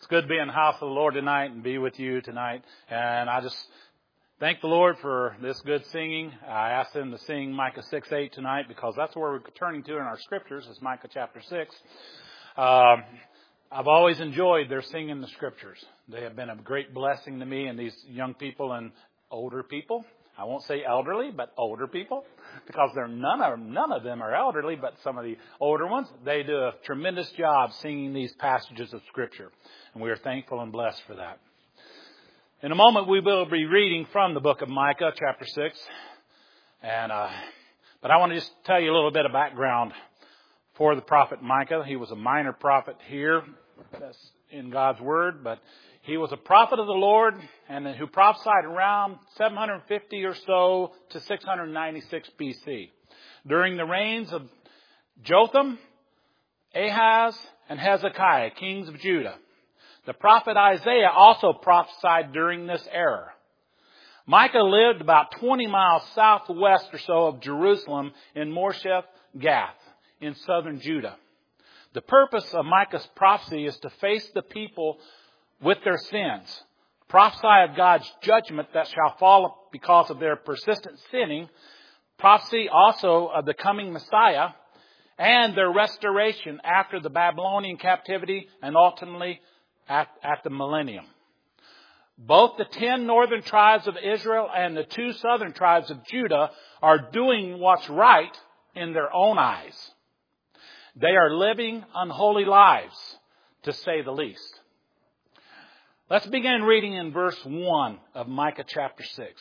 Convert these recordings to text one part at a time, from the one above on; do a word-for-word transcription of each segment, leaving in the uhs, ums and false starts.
good to be in the house of the Lord tonight and be with you tonight. And I just thank the Lord for this good singing. I asked them to sing Micah six eight tonight because that's where we're turning to in our scriptures, is Micah chapter six. Um, I've always enjoyed their singing the scriptures. They have been a great blessing to me and these young people and older people. I won't say elderly, but older people, because they're none of none of them are elderly, but some of the older ones, they do a tremendous job singing these passages of Scripture, and we are thankful and blessed for that. In a moment, we will be reading from the book of Micah, chapter six, and uh, but I want to just tell you a little bit of background for the prophet Micah. He was a minor prophet here, that's in God's Word, but he was a prophet of the Lord, and who prophesied around seven hundred fifty or so to six hundred ninety-six B C. During the reigns of Jotham, Ahaz, and Hezekiah, kings of Judah. The prophet Isaiah also prophesied during this era. Micah lived about twenty miles southwest or so of Jerusalem in Moresheth Gath in southern Judah. The purpose of Micah's prophecy is to face the people with their sins, prophesy of God's judgment that shall fall because of their persistent sinning, prophecy also of the coming Messiah, and their restoration after the Babylonian captivity and ultimately at, at the millennium. Both the ten northern tribes of Israel and the two southern tribes of Judah are doing what's right in their own eyes. They are living unholy lives, to say the least. Let's begin reading in verse one of Micah chapter six.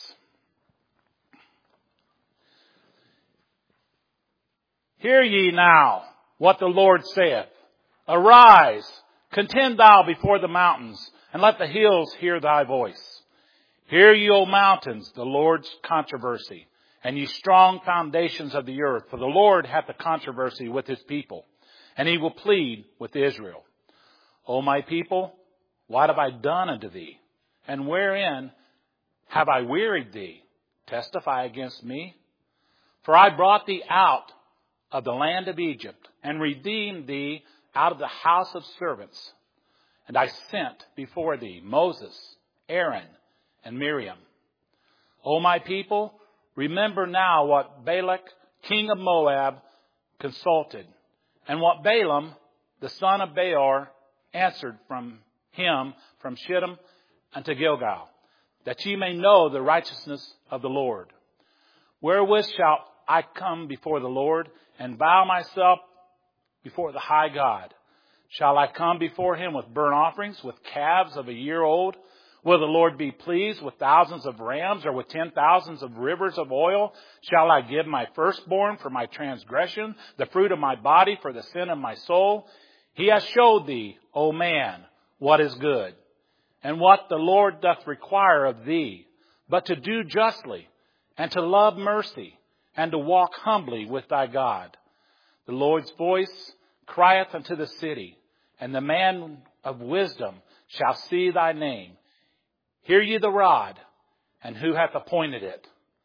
Hear ye now what the Lord saith. Arise, contend thou before the mountains, and let the hills hear thy voice. Hear ye, O mountains, the Lord's controversy, and ye strong foundations of the earth. For the Lord hath a controversy with his people, and he will plead with Israel. O my people, what have I done unto thee? And wherein have I wearied thee? Testify against me. For I brought thee out of the land of Egypt, and redeemed thee out of the house of servants. And I sent before thee Moses, Aaron, and Miriam. O my people, remember now what Balak, king of Moab, consulted, and what Balaam, the son of Beor, answered from him from Shittim unto Gilgal, that ye may know the righteousness of the Lord. Wherewith shall I come before the Lord, and bow myself before the high God? Shall I come before him with burnt offerings, with calves of a year old? Will the Lord be pleased with thousands of rams, or with ten thousands of rivers of oil? Shall I give my firstborn for my transgression, the fruit of my body for the sin of my soul? He has showed thee, O man, what is good, and what the Lord doth require of thee, but to do justly, and to love mercy, and to walk humbly with thy God. The Lord's voice crieth unto the city, and the man of wisdom shall see thy name. Hear ye the rod, and who hath appointed it?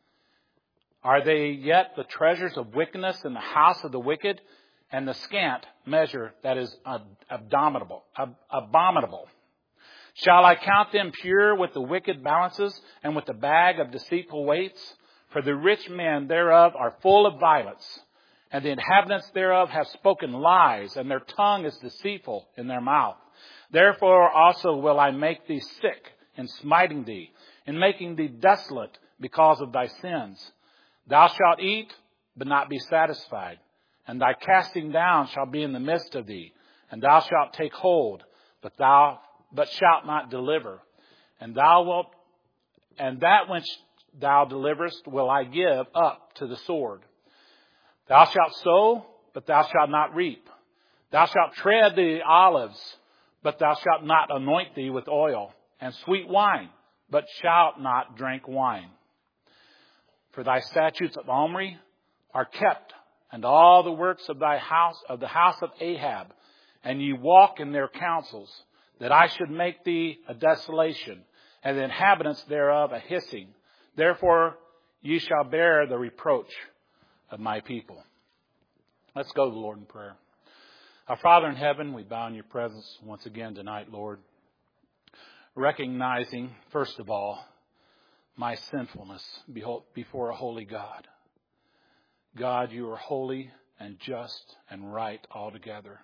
Are they yet the treasures of wickedness in the house of the wicked, and the scant measure that is abominable, abominable? Shall I count them pure with the wicked balances, and with the bag of deceitful weights? For the rich men thereof are full of violence, and the inhabitants thereof have spoken lies, and their tongue is deceitful in their mouth. Therefore also will I make thee sick in smiting thee, in making thee desolate because of thy sins. Thou shalt eat, but not be satisfied. And thy casting down shall be in the midst of thee, and thou shalt take hold, but thou but shalt not deliver. And thou wilt, and that which thou deliverest will I give up to the sword. Thou shalt sow, but thou shalt not reap. Thou shalt tread the olives, but thou shalt not anoint thee with oil, and sweet wine, but shalt not drink wine. For thy statutes of Omri are kept, and all the works of thy house, of the house of Ahab, and ye walk in their counsels, that I should make thee a desolation, and the inhabitants thereof a hissing. Therefore ye shall bear the reproach of my people. Let's go to the Lord in prayer. Our Father in heaven, we bow in your presence once again tonight, Lord. recognizing, first of all, my sinfulness before a holy God. God, you are holy and just and right altogether.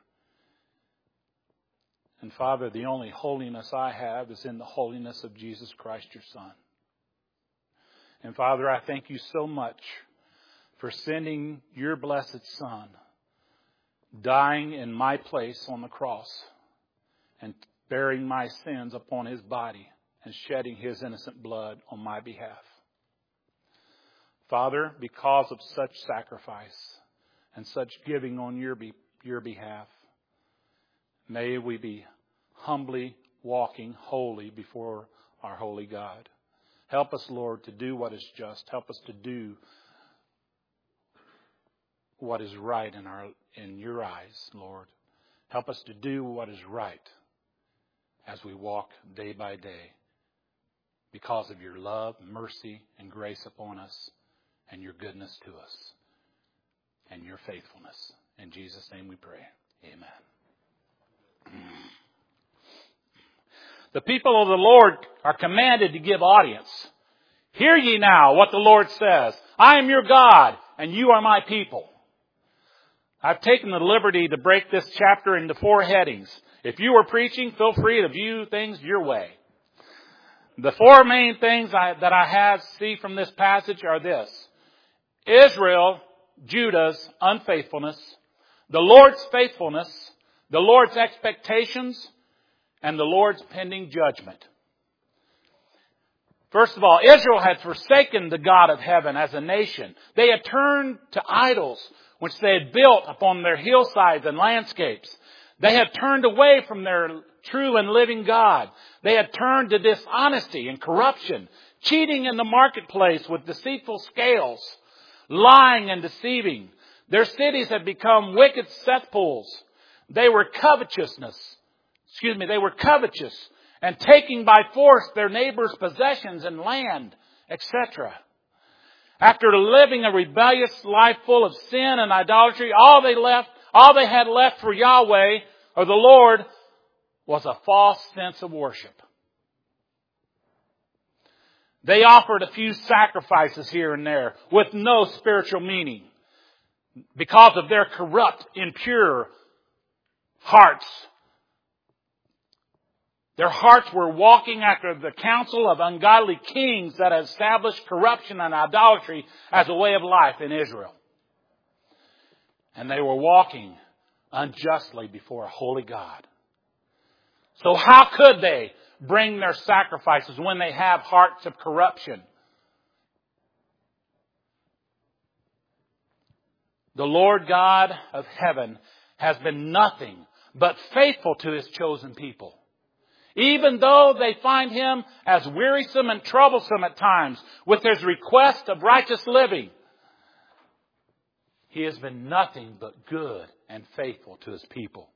And Father, the only holiness I have is in the holiness of Jesus Christ, your Son. And Father, I thank you so much for sending your blessed Son, dying in my place on the cross and bearing my sins upon his body and shedding his innocent blood on my behalf. Father, because of such sacrifice and such giving on your, be, your behalf, may we be humbly walking holy before our holy God. Help us, Lord, to do what is just. Help us to do what is right in our in your eyes, Lord. Help us to do what is right as we walk day by day because of your love, mercy, and grace upon us and your goodness to us and your faithfulness. In Jesus' name we pray. Amen. The people of the Lord are commanded to give audience. Hear ye now what the Lord says. I am your God, and you are my people. I've taken the liberty to break this chapter into four headings. If you were preaching, feel free to view things your way. The four main things I, that I have see from this passage are this. Israel, Judah's unfaithfulness, the Lord's faithfulness, the Lord's expectations, and the Lord's pending judgment. First of all, Israel had forsaken the God of heaven as a nation. They had turned to idols, which they had built upon their hillsides and landscapes. They had turned away from their true and living God. They had turned to dishonesty and corruption, cheating in the marketplace with deceitful scales, lying and deceiving. Their cities had become wicked cesspools. They were covetousness. Excuse me, they were covetous and taking by force their neighbors' possessions and land, et cetera. After living a rebellious life full of sin and idolatry, all they left, all they had left for Yahweh or the Lord was a false sense of worship. They offered a few sacrifices here and there with no spiritual meaning because of their corrupt, impure hearts. Their hearts were walking after the counsel of ungodly kings that had established corruption and idolatry as a way of life in Israel. And they were walking unjustly before a holy God. So how could they bring their sacrifices when they have hearts of corruption? The Lord God of heaven has been nothing but faithful to his chosen people. Even though they find him as wearisome and troublesome at times with his request of righteous living, he has been nothing but good and faithful to his people.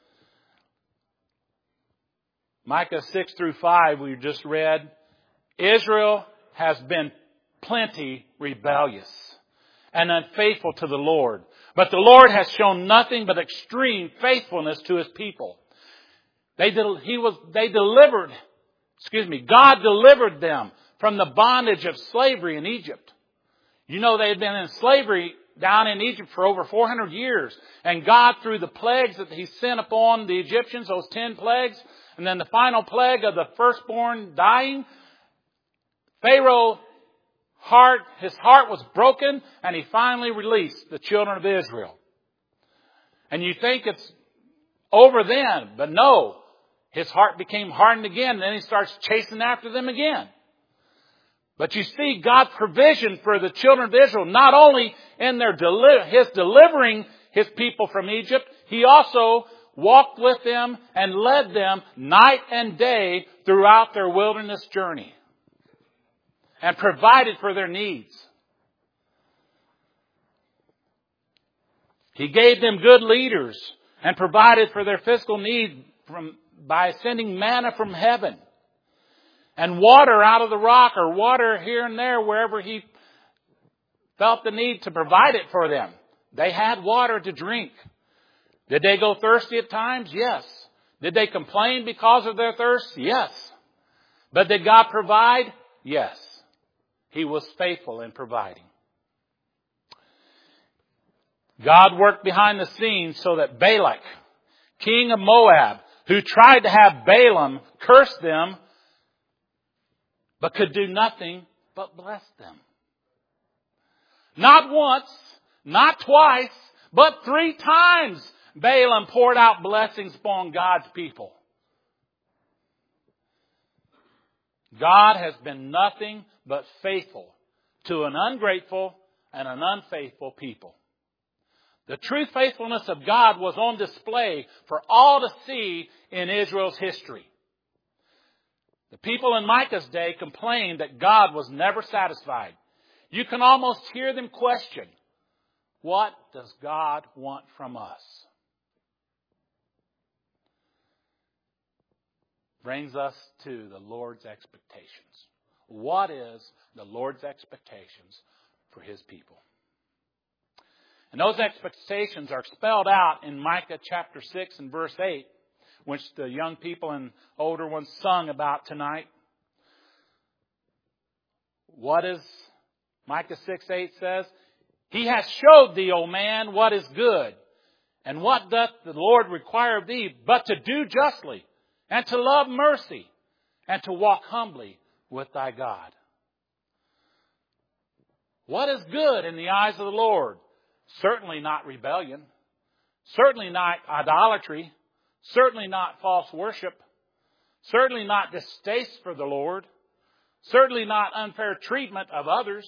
Micah six through five, we just read, Israel has been plenty rebellious and unfaithful to the Lord. But the Lord has shown nothing but extreme faithfulness to his people. They, he was, they delivered, excuse me, God delivered them from the bondage of slavery in Egypt. You know, they had been in slavery down in Egypt for over four hundred years. And God, through the plagues that he sent upon the Egyptians, those ten plagues, and then the final plague of the firstborn dying, Pharaoh's heart, his heart was broken, and he finally released the children of Israel. And you think it's over then, but no. His heart became hardened again, and then he starts chasing after them again. But you see God's provision for the children of Israel, not only in their deli- his delivering his people from Egypt, he also walked with them and led them night and day throughout their wilderness journey and provided for their needs. He gave them good leaders and provided for their physical needs from by sending manna from heaven and water out of the rock or water here and there wherever he felt the need to provide it for them. They had water to drink. Did they go thirsty at times? Yes. Did they complain because of their thirst? Yes. But did God provide? Yes. He was faithful in providing. God worked behind the scenes so that Balak, king of Moab, who tried to have Balaam curse them, but could do nothing but bless them. Not once, not twice, but three times Balaam poured out blessings upon God's people. God has been nothing but faithful to an ungrateful and an unfaithful people. The true faithfulness of God was on display for all to see in Israel's history. The people in Micah's day complained that God was never satisfied. You can almost hear them question, what does God want from us? Brings us to the Lord's expectations. What is the Lord's expectations for His people? And those expectations are spelled out in Micah chapter six and verse eight, which the young people and older ones sung about tonight. What is Micah six eight says? He hath showed thee, O man, what is good. And what doth the Lord require of thee but to do justly, and to love mercy, and to walk humbly with thy God. What is good in the eyes of the Lord? Certainly not rebellion. Certainly not idolatry. Certainly not false worship. Certainly not distaste for the Lord. Certainly not unfair treatment of others.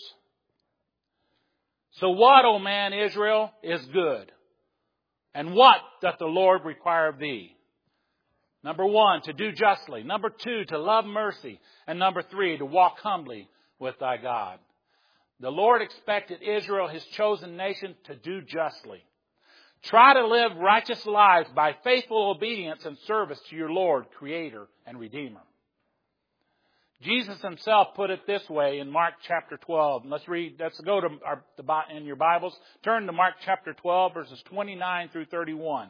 So what, O man, Israel, is good? And what doth the Lord require of thee? Number one, to do justly. Number two, to love mercy. And number three, to walk humbly with thy God. The Lord expected Israel, His chosen nation, to do justly. Try to live righteous lives by faithful obedience and service to your Lord, Creator, and Redeemer. Jesus Himself put it this way in Mark chapter twelve. Let's read, let's go to our, in your Bibles. Turn to Mark chapter twelve, verses twenty-nine through thirty-one.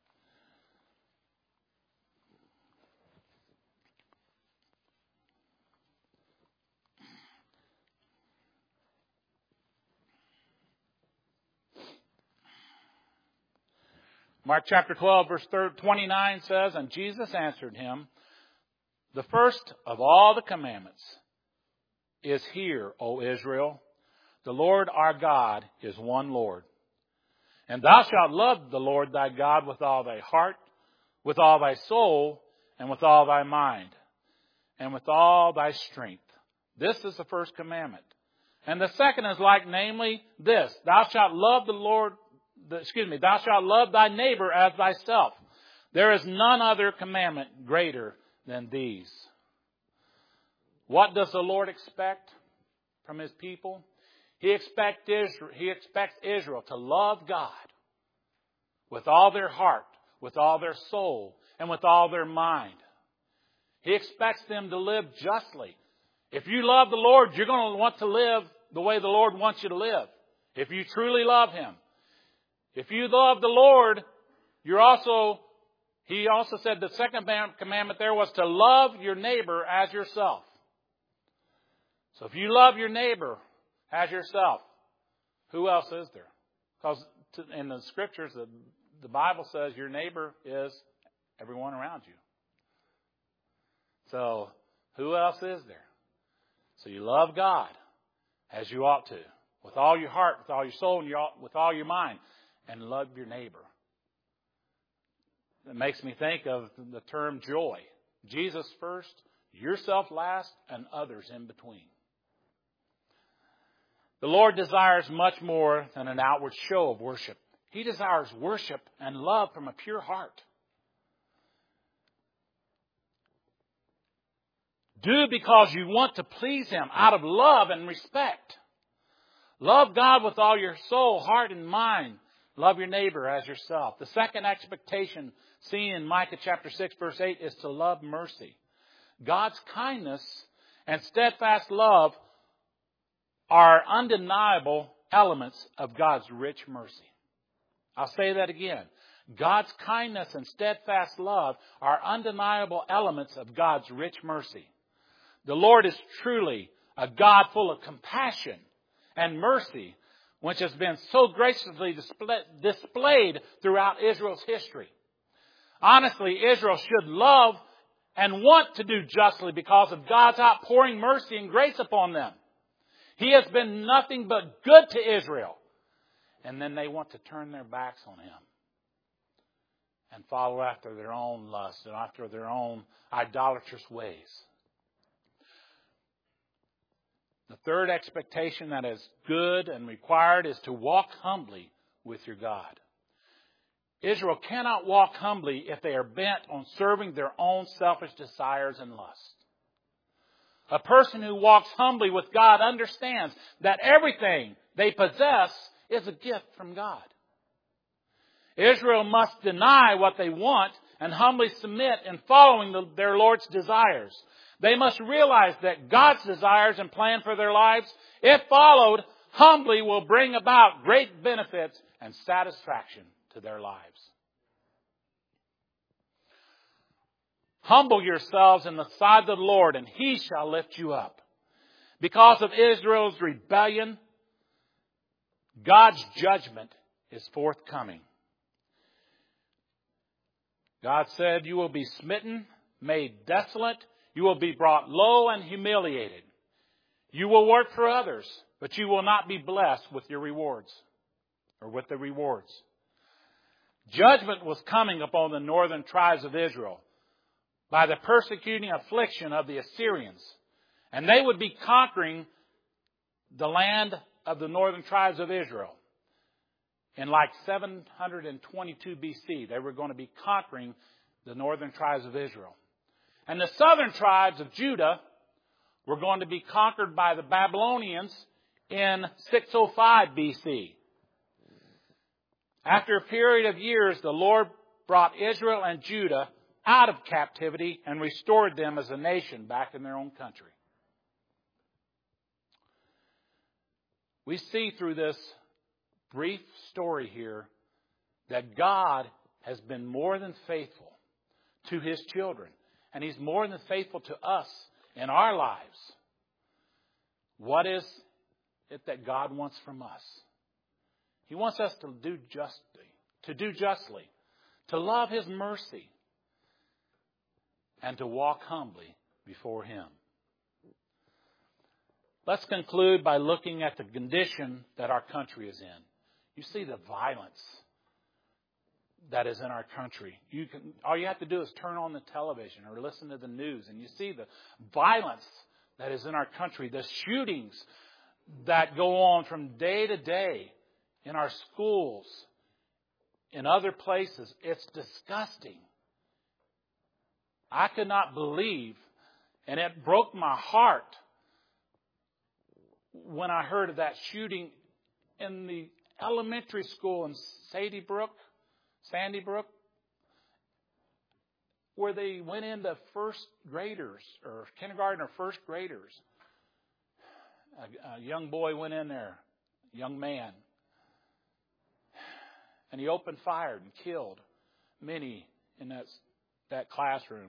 Mark chapter twelve, verse twenty-nine says, and Jesus answered him, the first of all the commandments is, hear, O Israel, the Lord our God is one Lord. And thou shalt love the Lord thy God with all thy heart, with all thy soul, and with all thy mind, and with all thy strength. This is the first commandment. And the second is like, namely, this, thou shalt love the Lord Excuse me, thou shalt love thy neighbor as thyself. There is none other commandment greater than these. What does the Lord expect from His people? He expects Israel, he expects Israel to love God with all their heart, with all their soul, and with all their mind. He expects them to live justly. If you love the Lord, you're going to want to live the way the Lord wants you to live. If you truly love Him. If you love the Lord, you're also, He also said the second commandment there was to love your neighbor as yourself. So if you love your neighbor as yourself, who else is there? Because in the Scriptures, the, the Bible says your neighbor is everyone around you. So who else is there? So you love God as you ought to, with all your heart, with all your soul, and your, with all your mind. And love your neighbor. It makes me think of the term joy. Jesus first, yourself last, and others in between. The Lord desires much more than an outward show of worship. He desires worship and love from a pure heart. Do because you want to please Him out of love and respect. Love God with all your soul, heart, and mind. Love your neighbor as yourself. The second expectation seen in Micah chapter six, verse eight is to love mercy. God's kindness and steadfast love are undeniable elements of God's rich mercy. I'll say that again. God's kindness and steadfast love are undeniable elements of God's rich mercy. The Lord is truly a God full of compassion and mercy, which has been so graciously displayed throughout Israel's history. Honestly, Israel should love and want to do justly because of God's outpouring mercy and grace upon them. He has been nothing but good to Israel. And then they want to turn their backs on Him and follow after their own lust and after their own idolatrous ways. The third expectation that is good and required is to walk humbly with your God. Israel cannot walk humbly if they are bent on serving their own selfish desires and lusts. A person who walks humbly with God understands that everything they possess is a gift from God. Israel must deny what they want and humbly submit in following the, their Lord's desires. They must realize that God's desires and plan for their lives, if followed humbly, will bring about great benefits and satisfaction to their lives. Humble yourselves in the sight of the Lord, and He shall lift you up. Because of Israel's rebellion, God's judgment is forthcoming. God said, you will be smitten, made desolate. You will be brought low and humiliated. You will work for others, but you will not be blessed with your rewards, or with the rewards. Judgment was coming upon the northern tribes of Israel by the persecuting affliction of the Assyrians. And they would be conquering the land of the northern tribes of Israel. In like seven hundred twenty-two B C, they were going to be conquering the northern tribes of Israel. And the southern tribes of Judah were going to be conquered by the Babylonians in six oh five B C. After a period of years, the Lord brought Israel and Judah out of captivity and restored them as a nation back in their own country. We see through this brief story here that God has been more than faithful to His children. And He's more than faithful to us in our lives. What is it that God wants from us? He wants us to do justly, to do justly, to love His mercy, and to walk humbly before Him. Let's conclude by looking at the condition that our country is in. You see the violence that is in our country. You can, all you have to do is turn on the television or listen to the news, and you see the violence that is in our country, the shootings that go on from day to day in our schools, in other places. It's disgusting. I could not believe, and it broke my heart when I heard of that shooting in the elementary school in Sandy Brook, Sandy Brook, where they went into first graders or kindergarten or first graders. A, a young boy went in there, a young man, and he opened fire and killed many in that, that classroom.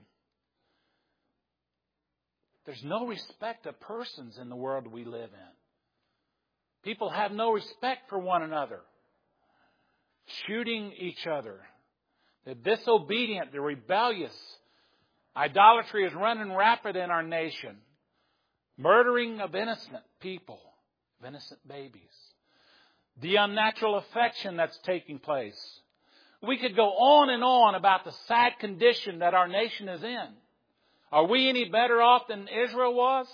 There's no respect of persons in the world we live in. People have no respect for one another. Shooting each other. The disobedient, the rebellious. Idolatry is running rapid in our nation. Murdering of innocent people, of innocent babies. The unnatural affection that's taking place. We could go on and on about the sad condition that our nation is in. Are we any better off than Israel was?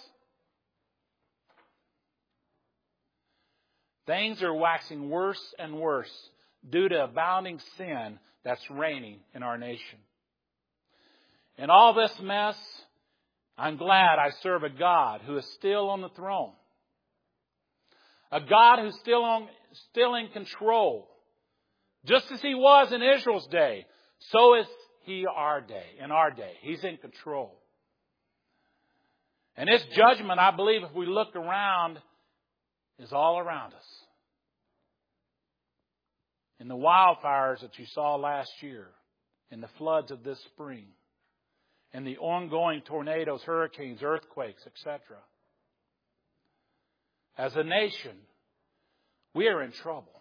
Things are waxing worse and worse due to abounding sin that's reigning in our nation. In all this mess, I'm glad I serve a God who is still on the throne. A God who's still on, still in control. Just as He was in Israel's day, so is He our day, in our day. He's in control. And His judgment, I believe, if we look around, is all around us. In the wildfires that you saw last year, in the floods of this spring, in the ongoing tornadoes, hurricanes, earthquakes, et cetera. As a nation, we are in trouble.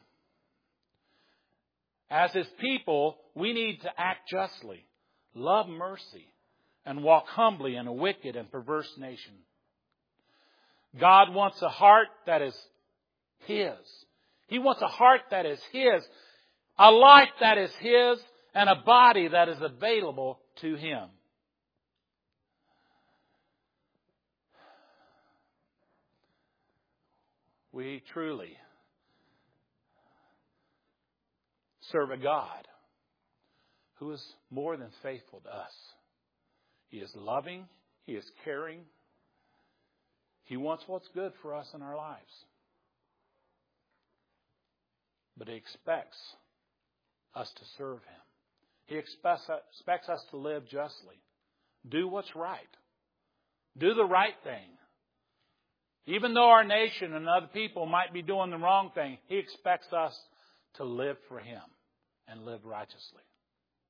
As His people, we need to act justly, love mercy, and walk humbly in a wicked and perverse nation. God wants a heart that is His. He wants a heart that is His, a life that is His, and a body that is available to Him. We truly serve a God who is more than faithful to us. He is loving. He is caring. He wants what's good for us in our lives. But He expects us to serve Him. He expects, expects us to live justly. Do what's right. Do the right thing. Even though our nation and other people might be doing the wrong thing, He expects us to live for Him and live righteously.